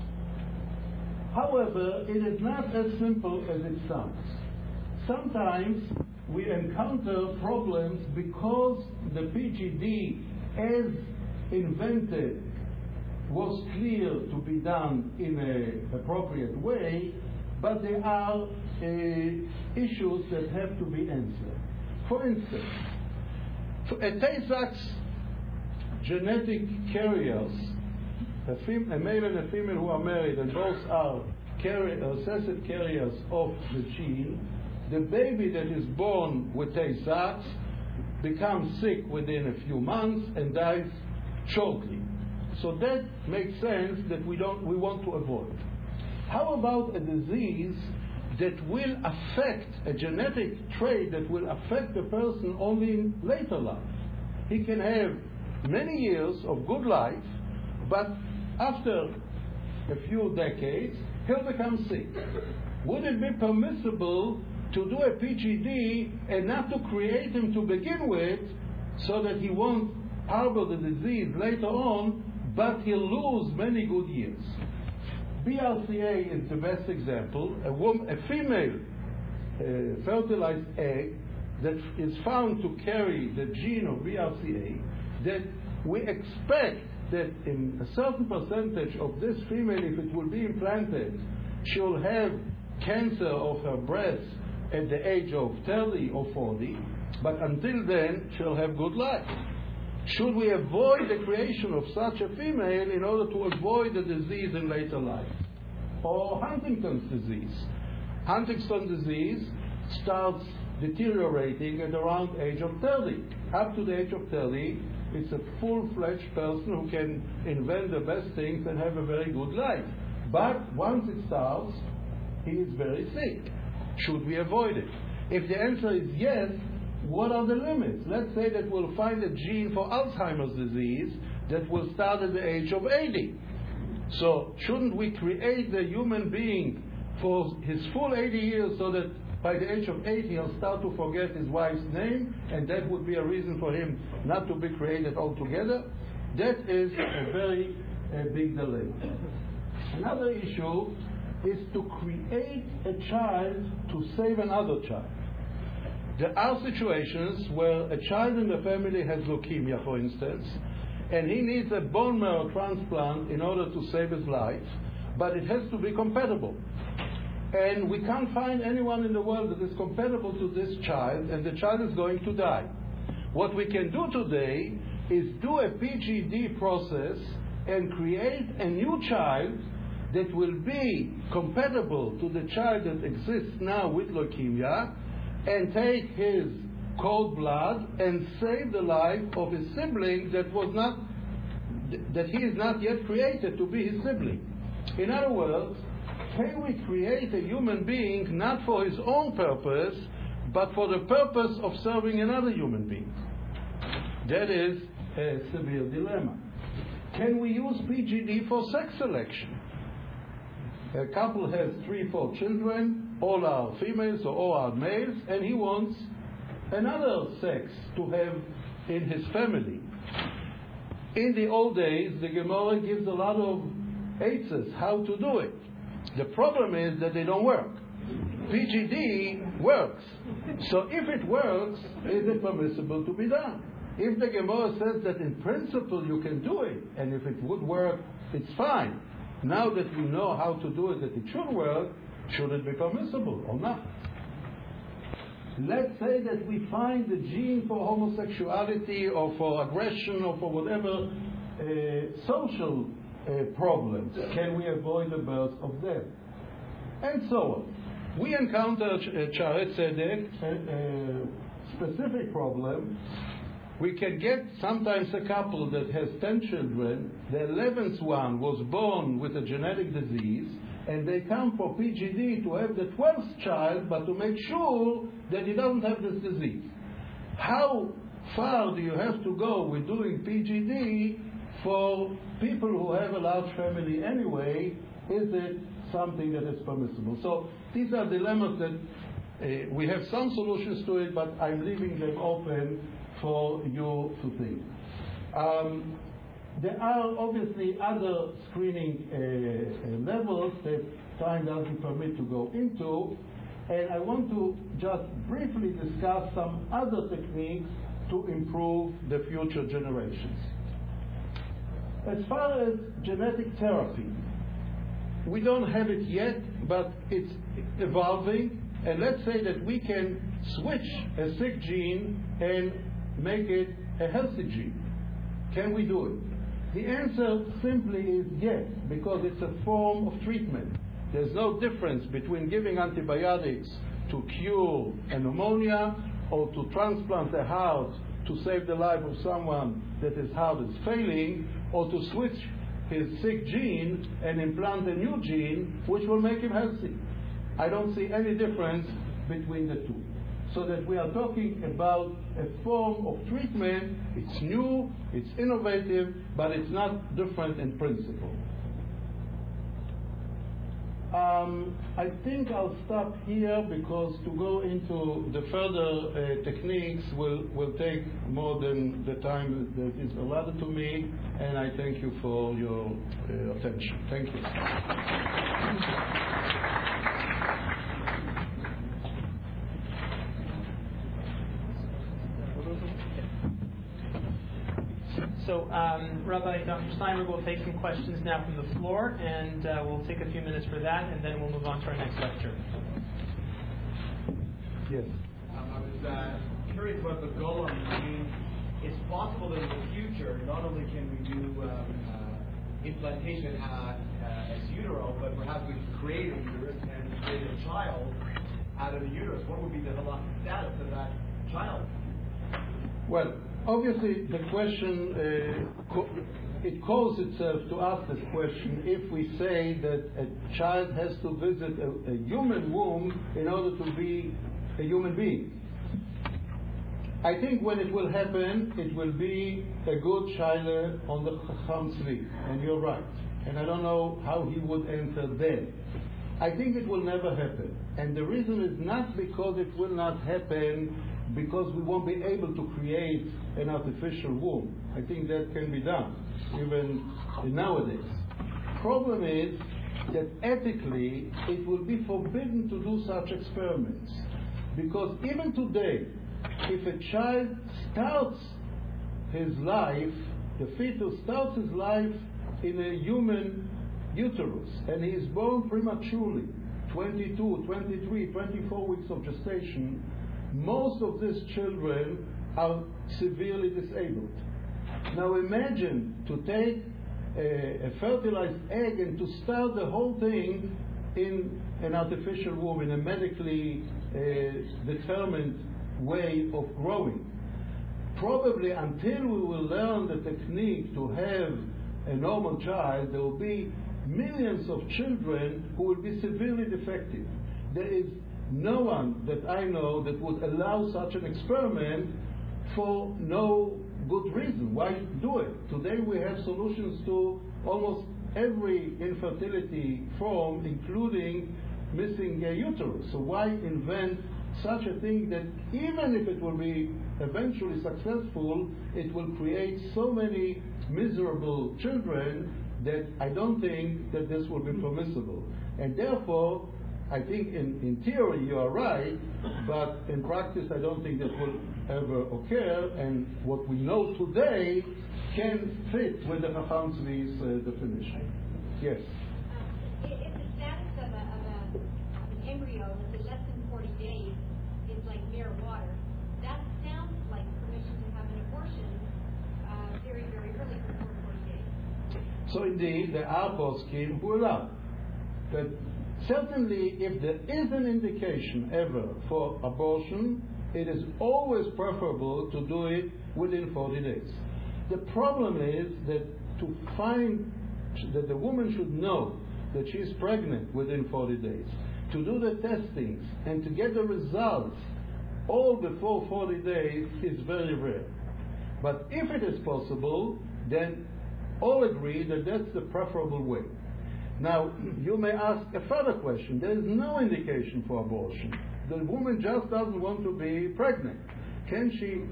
However, it is not as simple as it sounds. Sometimes we encounter problems because the P G D, as invented, was clear to be done in an appropriate way, but there are uh, issues that have to be answered. For instance, for a Tay-Sachs genetic carriers, a, fem- a male and a female who are married and both are carrier, recessive carriers of the gene, the baby that is born with Tay-Sachs becomes sick within a few months and dies shortly. So that makes sense that we don't we want to avoid. How about a disease that will affect a genetic trait that will affect the person only in later life? He can have many years of good life, but after a few decades, he'll become sick. Would it be permissible to do a P G D and not to create him to begin with so that he won't harbor the disease later on, but he'll lose many good years? B R C A is the best example. A, woman, a female uh, fertilized egg that is found to carry the gene of B R C A, that we expect that in a certain percentage of this female, if it will be implanted, she'll have cancer of her breast at the age of thirty or forty, but until then, she'll have good life. Should we avoid the creation of such a female in order to avoid the disease in later life? Or Huntington's disease. Huntington's disease starts deteriorating at around age of thirty. Up to the age of thirty, it's a full-fledged person who can invent the best things and have a very good life. But once it starts, he is very sick. Should we avoid it? If the answer is yes, what are the limits? Let's say that we'll find a gene for Alzheimer's disease that will start at the age of eighty. So shouldn't we create the human being for his full eighty years so that by the age of eighty he'll start to forget his wife's name, and that would be a reason for him not to be created altogether? That is a very uh, big dilemma. Another issue is to create a child to save another child. There are situations where a child in the family has leukemia, for instance, and he needs a bone marrow transplant in order to save his life, but it has to be compatible. And we can't find anyone in the world that is compatible to this child, and the child is going to die. What we can do today is do a P G D process and create a new child that will be compatible to the child that exists now with leukemia, and take his cord blood and save the life of his sibling that was not, that he is not yet created to be his sibling. In other words, can we create a human being not for his own purpose, but for the purpose of serving another human being? That is a severe dilemma. Can we use P G D for sex selection? A couple has three, four children, all are females or all are males, and he wants another sex to have in his family. In the old days, the Gemara gives a lot of answers how to do it. The problem is that they don't work. P G D works. So if it works, is it permissible to be done? If the Gemara says that in principle you can do it, and if it would work, it's fine. Now that we know how to do it, that it should work, should it be permissible or not? Let's say that we find the gene for homosexuality or for aggression or for whatever uh, social uh, problems. Can we avoid the birth of them? And so on. We encounter uh, Shaare Zedek, a, a specific problem. We can get sometimes a couple that has ten children, the eleventh one was born with a genetic disease, and they come for P G D to have the twelfth child, but to make sure that he doesn't have this disease. How far do you have to go with doing P G D for people who have a large family anyway? Is it something that is permissible? So these are dilemmas that uh, we have some solutions to it, but I'm leaving them open for you to think. Um, there are obviously other screening uh, uh, levels that time doesn't permit to go into, and I want to just briefly discuss some other techniques to improve the future generations. As far as genetic therapy, we don't have it yet, but it's evolving, and let's say that we can switch a sick gene and make it a healthy gene. Can we do it? The answer simply is yes, because it's a form of treatment. There's no difference between giving antibiotics to cure a pneumonia or to transplant a heart to save the life of someone that his heart is failing, or to switch his sick gene and implant a new gene which will make him healthy. I don't see any difference between the two. So that we are talking about a form of treatment. It's new, it's innovative, but it's not different in principle. Um, I think I'll stop here, because to go into the further uh, techniques will, will take more than the time that is allotted to me, and I thank you for your uh, attention. Thank you. So, um, Rabbi Doctor Steinberg will take some questions now from the floor, and uh, we'll take a few minutes for that, and then we'll move on to our next lecture. Yes. Um, I was uh, curious about the goal on the gene. It's possible that in the future, not only can we do um, uh, implantation uh, uh, ex utero, but perhaps we can create a uterus and create a child out of the uterus. What would be the halakhic status of that child? Well, obviously, the question, uh, co- it calls itself to ask this question if we say that a child has to visit a, a human womb in order to be a human being. I think when it will happen, it will be a good child on the Chacham Tzvi, and you're right. And I don't know how he would enter then. I think it will never happen. And the reason is not because it will not happen because we won't be able to create an artificial womb. I think that can be done, even nowadays. Problem is that ethically it will be forbidden to do such experiments. Because even today, if a child starts his life, the fetus starts his life in a human uterus, and he is born prematurely, twenty-two, twenty-three, twenty-four weeks of gestation, most of these children are severely disabled. Now imagine to take a, a fertilized egg and to start the whole thing in an artificial womb, in a medically uh, determined way of growing. Probably until we will learn the technique to have a normal child, there will be millions of children who will be severely defective. There is no one that I know that would allow such an experiment for no good reason. Why do it? Today we have solutions to almost every infertility form, including missing a uterus. So why invent such a thing that even if it will be eventually successful, it will create so many miserable children that I don't think that this will be permissible. And therefore, I think in, in theory you are right, but in practice I don't think that will ever occur, and what we know today can fit with the Chacham Tzvi's uh, definition. Yes? Um, if the status of, a, of, a, of an embryo, let's say less than forty days, is like mere water, that sounds like permission to have an abortion uh, very, very early before forty days. So indeed, there are poskim who allow. But certainly, if there is an indication ever for abortion, it is always preferable to do it within forty days. The problem is that to find that the woman should know that she is pregnant within forty days, to do the testings and to get the results all before forty days is very rare. But if it is possible, then all agree that that's the preferable way. Now, you may ask a further question. There is no indication for abortion. The woman just doesn't want to be pregnant. Can she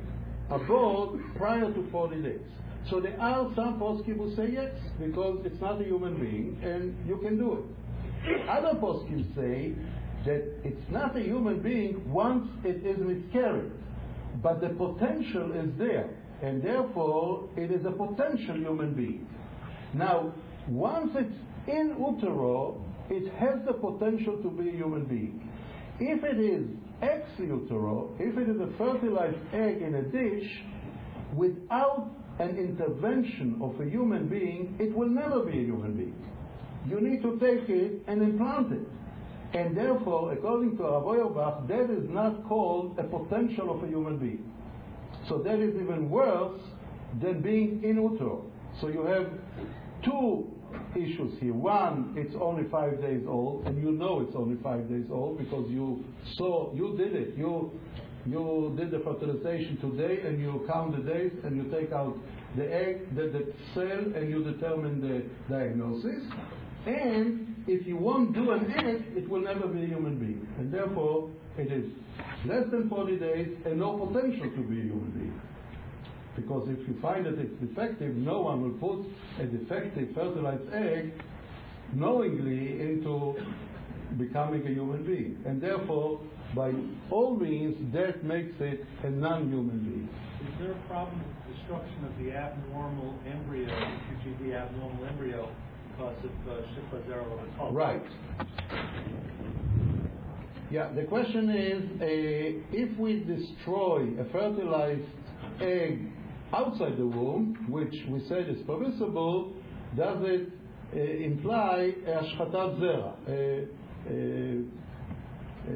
aboard prior to forty days. So there are some poskim who say yes, because it's not a human being and you can do it. Other poskim say that it's not a human being once it is miscarried, but the potential is there, and therefore it is a potential human being. Now, once it's in utero, it has the potential to be a human being. If it is ex utero, if it is a fertilized egg in a dish, without an intervention of a human being, it will never be a human being. You need to take it and implant it. And therefore, according to Rav Auerbach, that is not called a potential of a human being. So that is even worse than being in utero. So you have two issues here. One, it's only five days old, and you know it's only five days old because you saw, you did it. You you did the fertilization today, and you count the days, and you take out the egg, the, the cell, and you determine the diagnosis. And if you won't do an egg, it will never be a human being. And therefore, it is less than forty days and no potential to be a human being. Because if you find that it's defective, no one will put a defective fertilized egg knowingly into becoming a human being. And therefore, by all means, that makes it a non-human being. Is there a problem with destruction of the abnormal embryo, Q G B abnormal embryo, because of uh, Shippa Zera? Right. Yeah, the question is, uh, if we destroy a fertilized egg outside the womb, which we said is permissible, does it uh, imply Ashchatat Zera, uh, uh, uh,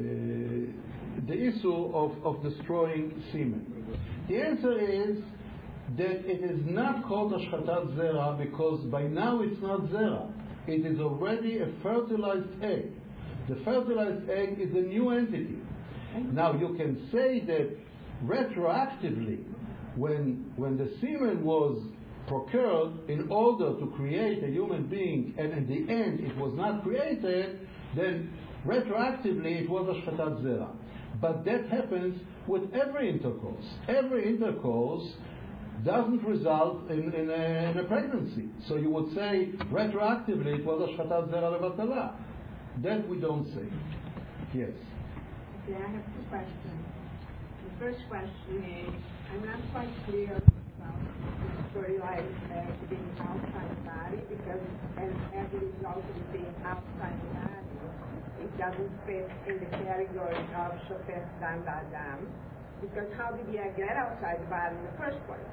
the issue of, of destroying semen? The answer is that it is not called Ashchatat Zera because by now it's not Zera. It is already a fertilized egg. The fertilized egg is a new entity. Now you can say that retroactively, when, when the semen was procured in order to create a human being, and in the end it was not created, then retroactively it was Ashchatat Zera. But that happens with every intercourse. Every intercourse doesn't result in, in, a, in a pregnancy. So you would say retroactively it was Ashchatat Zera Levatala. That we don't say. Yes. Okay, I have two questions. The first question is, I'm not quite clear about the fertilized egg being outside the body, because an egg is also being outside the body. It doesn't fit in the category of Shofet Dam Ba'adam, because how did the egg get outside the body in the first place?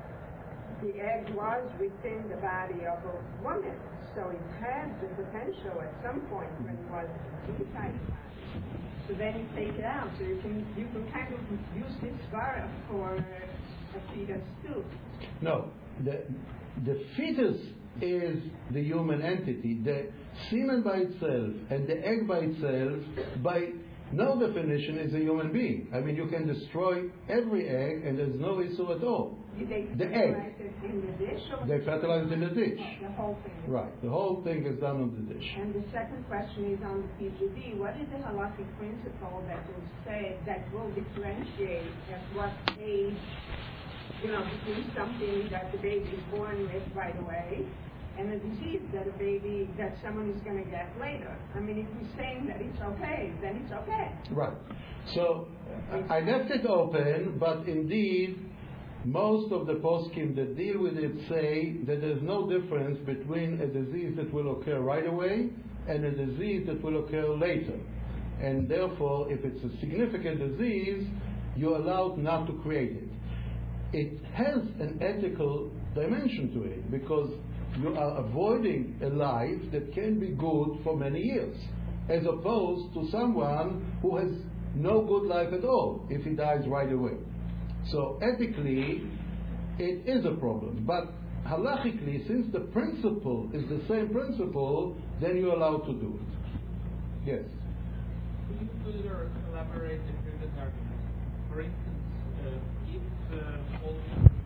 The egg was within the body of a woman, so it had the potential at some point when it was inside the body. So then you take it out, so you can you can kind of use this svara for a fetus too. No, the the fetus is the human entity. The semen by itself and the egg by itself, by no definition, is a human being. I mean, you can destroy every egg and there's no issue at all. Did they the fertilize egg. it in the dish? Or They fertilize it in the dish. The whole thing. Right. The whole thing is done on the dish. And the second question is on the P G D. What is the halakhic principle that will say, that will differentiate at what age, you know, between something that the baby is born with right away and a disease that a baby, that someone is going to get later? I mean, if we're saying that it's okay, then it's okay. Right. So I I left it open, but indeed, most of the poskim that deal with it say that there's no difference between a disease that will occur right away and a disease that will occur later. And therefore, if it's a significant disease, you're allowed not to create it. It has an ethical dimension to it, because you are avoiding a life that can be good for many years, as opposed to someone who has no good life at all if he dies right away. So ethically, it is a problem. But halachically, since the principle is the same principle, then you're allowed to do it. Yes? Could you further elaborate the previous argument? For instance, uh, if uh, all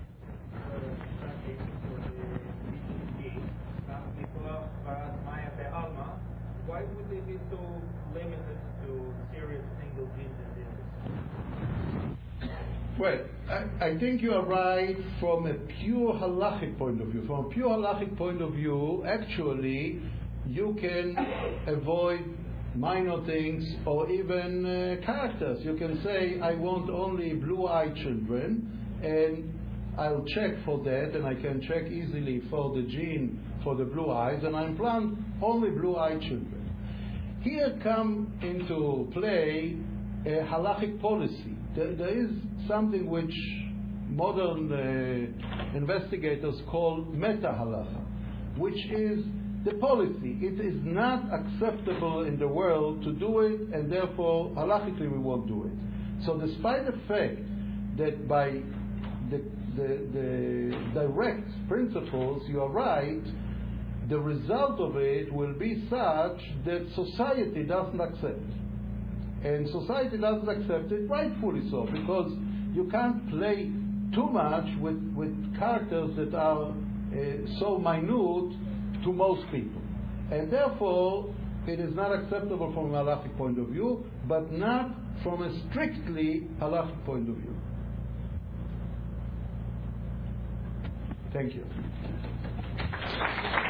the strategies for the B T G, Nicola, Barat, Maya, Alma, why would they be so limited to serious single gene diseases? Well, I, I think you are right from a pure halachic point of view. From a pure halachic point of view, actually, you can avoid minor things or even uh, characters. You can say, I want only blue-eyed children, and I'll check for that, and I can check easily for the gene for the blue eyes, and I implant only blue-eyed children. Here come into play a halachic policy. There, there is something which modern uh, investigators call meta-halacha, which is the policy. It is not acceptable in the world to do it, and therefore, halachically, we won't do it. So despite the fact that by the, the, the direct principles, you are right, the result of it will be such that society doesn't accept. And society doesn't accept it, rightfully so, because you can't play too much with, with characters that are uh, so minute to most people. And therefore, it is not acceptable from a halachic point of view, but not from a strictly halachic point of view. Thank you.